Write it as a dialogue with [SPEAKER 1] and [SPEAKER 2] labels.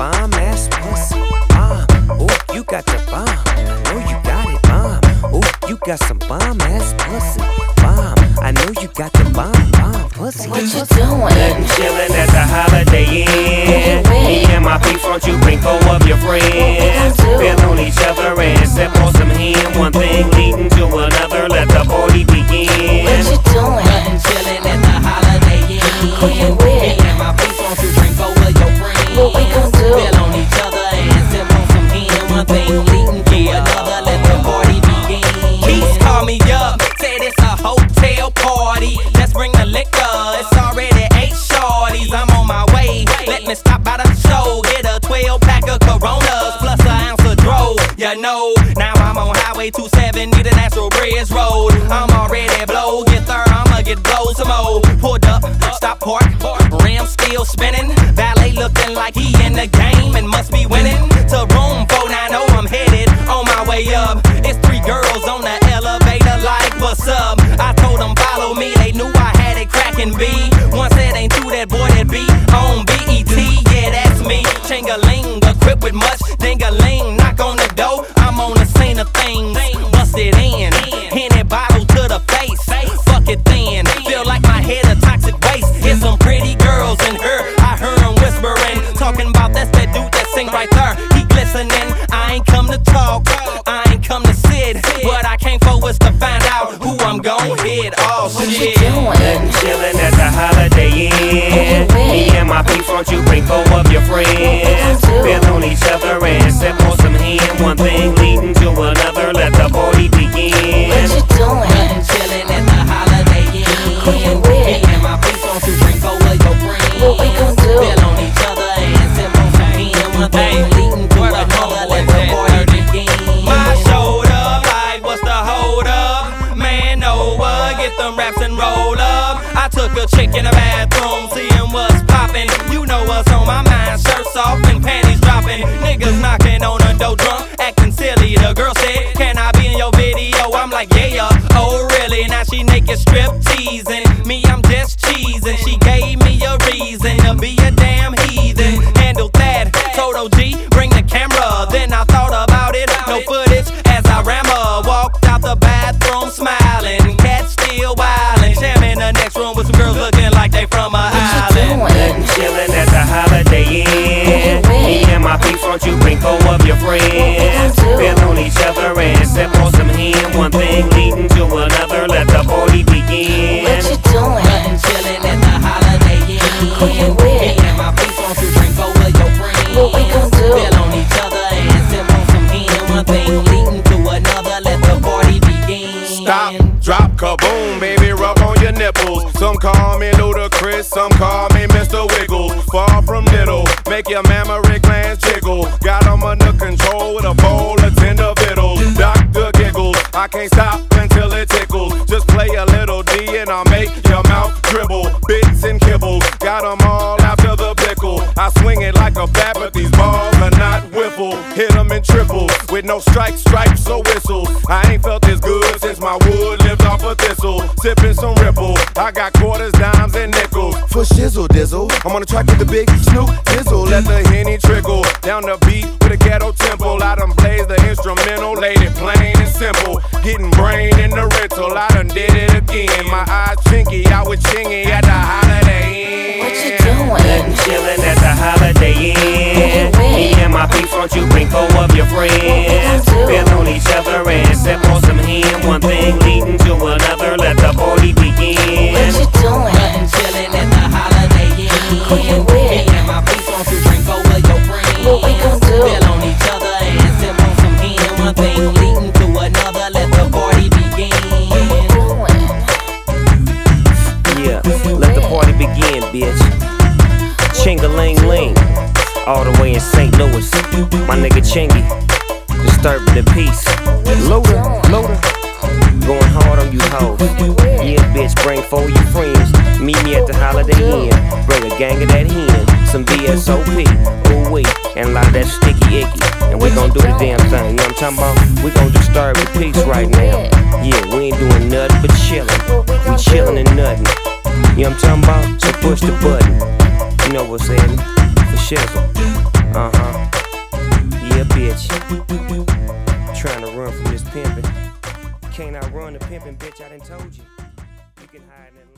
[SPEAKER 1] bomb ass pussy. Ooh, you got the bomb. I know you got it, bomb. Ooh, you got some bomb ass pussy. Bomb. I know you got the bomb pussy.
[SPEAKER 2] What you doing?
[SPEAKER 1] Nothing chillin' at the Holiday Inn. Me and my peeps, won't you bring 4 of your friends? Feel on each other and sip on some hen. One thing leading to another, let the party begin.
[SPEAKER 2] What you doing?
[SPEAKER 3] Nothing chillin' at the Holiday Inn.
[SPEAKER 2] Who you with?
[SPEAKER 3] Me and my peeps, won't you bring 4 of your friends?
[SPEAKER 2] What we gon' do?
[SPEAKER 3] Feel on each other and sip on some hen. One thing leading to another, let the party begin. Peace call me up, said it's a hotel party. Let's bring the liquor, it's already 8 shorties. I'm on my way, let me stop by the show. Get a 12-pack of Coronas plus an ounce of dro. You know, now I'm on Highway 27, need a Natural Bridge Road. I'm already blow, get there, I'ma get blow some more. Pulled up, stop park, rim still spinning. Valet looking like he in the game and must be winning. To room 490, I'm headed on my way up. It's 3 girls on the elevator like, what's up? I told them follow me, they knew I had it crackin' B. One said ain't true, that boy that be on BET, yeah that's me. Chingaling, equipped with much ding-a-ling. Knock on the door, I'm on the scene of things. Bust it in, Henny bottle to the face. Fuck it then, feel like my head a toxic waste. Here's some pretty girls in her, I heard them whispering, talking about that's that dude that sing right there. He glistening, I ain't come to talk, I ain't come to sit. What I came for was to find out who I'm gon' hit. Oh shit.
[SPEAKER 1] Nothing chillin' at the Holiday Inn. Me and my peeps, won't you bring 4 of your friends? Feel on each other and sip on some hen. One thing leading to another, let the party begin.
[SPEAKER 2] What you doing?
[SPEAKER 3] Nothing chillin' at the Holiday Inn.
[SPEAKER 2] Who you with?
[SPEAKER 3] Me and my peeps, won't you bring 4 of your friends?
[SPEAKER 2] What we gon' do?
[SPEAKER 3] Feel on each other and sip on some hen. One thing leading to another, let the party begin. My showed up like, what's the hold up? Man over, get them raps and roll up. I took a chick in the bathroom, seeing what's poppin'. You know what's on my mind, shirts off and panties dropping. Niggas knocking on the door drunk, acting silly. The girl said, can I be in your video? I'm like, yeah, oh really? Now she naked strip teasing. Me, I'm just cheesing. She gave me a reason to be a damn heathen. Handled that, told OG, bring the camera. Then I thought about it, no footage as I ran her. Walked out the bathroom smiling, cat still wildin'. Jam in the next room with some girls looking like they from a island.
[SPEAKER 1] Nothing chillin' at the Holiday Inn. Me and my peeps, won't you bring 4 of your friends? Feel on each other and sip on some hen. One thing leading to another, let the party begin.
[SPEAKER 2] What you doing?
[SPEAKER 3] Nothing chillin' at the Holiday Inn.
[SPEAKER 2] Who you with?
[SPEAKER 3] Me and my peeps, won't you bring 4 of your friends?
[SPEAKER 2] What we gon' do?
[SPEAKER 3] Feel on each other and sip on some hen. One thing leading to another, let the party begin.
[SPEAKER 4] Stop, drop, kaboom, baby, rub on your nipples. Some call me Ludacris, some call me Mr. Wiggle. Far from little, make your mammary glands jiggle. Got them under control with a bowl of tender vittles. Dr. Giggles, I can't stop until it tickles. Just play a little D and I'll make your mouth dribble. Bits and kibbles, got them all after the pickle. I swing it like a bat, but these balls are not whiffle. Hit them in triples, with no stripes or whistles. I ain't felt this good since my wood lived off a thistle. Sipping some Ripple, I got quarters, dimes, and nickels. For shizzle dizzle, I'm on the track with the big Snoop Dizzle. Let the Henny trickle down the beat with a ghetto tempo. I done blaze the instrumental, laid it plain and simple. Getting brain in the rental, I done did it again. My eyes chinky, I was chingy at the Holiday Inn.
[SPEAKER 2] What you doing?
[SPEAKER 1] Nothing chillin' at the Holiday Inn. Me and my peeps, won't you bring 4 of your friends? Feel on each other and sip on some hen. One thing leading to another, let the party begin.
[SPEAKER 2] What you doing?
[SPEAKER 3] Nothing chillin' at the Holiday Inn.
[SPEAKER 2] Who you with?
[SPEAKER 3] Me and my peeps, won't you bring 4 of your friends?
[SPEAKER 2] What we gon' do?
[SPEAKER 3] Feel on each other and sip on some hen. One thing leading to another, let the party begin.
[SPEAKER 1] Yeah, let the party begin, bitch. Chingaling-ling, all the way in St. Louis. My nigga Chingy, disturbing the peace. Loader, going hard on you hoes. Yeah, bitch, bring 4 of your friends. Meet me at the Holiday Inn. Bring a gang of that hen, some VSOP, ooh-wee, and a lot of that sticky icky. And we gon' do the damn thing, you know what I'm talking about? We gon' disturb the peace right now. Yeah, we ain't doing nothing but chillin'. We chillin' and nuttin'. You know what I'm talking about? So push the button. You know what's in it. For shizzle. Yeah, bitch. Trying to run from this pimpin'. Can't outrun the pimpin', bitch. I done told you. You can hide in